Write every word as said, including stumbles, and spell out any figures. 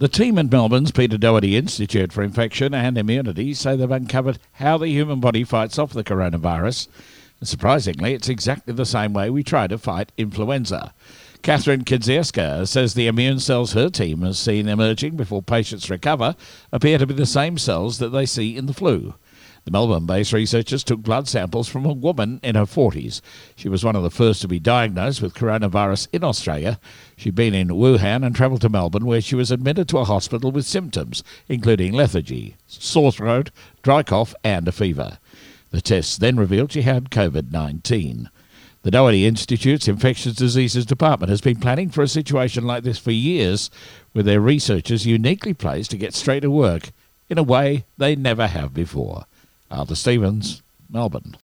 The team at Melbourne's Peter Doherty Institute for Infection and Immunity say they've uncovered how the human body fights off the coronavirus. And surprisingly, it's exactly the same way we try to fight influenza. Catherine Kidzierska says the immune cells her team has seen emerging before patients recover appear to be the same cells that they see in the flu. The Melbourne-based researchers took blood samples from a woman in her forties. She was one of the first to be diagnosed with coronavirus in Australia. She'd been in Wuhan and travelled to Melbourne, where she was admitted to a hospital with symptoms, including lethargy, sore throat, dry cough and a fever. The tests then revealed she had covid nineteen. The Doherty Institute's Infectious Diseases Department has been planning for a situation like this for years, with their researchers uniquely placed to get straight to work in a way they never have before. Arthur Stevens, Melbourne.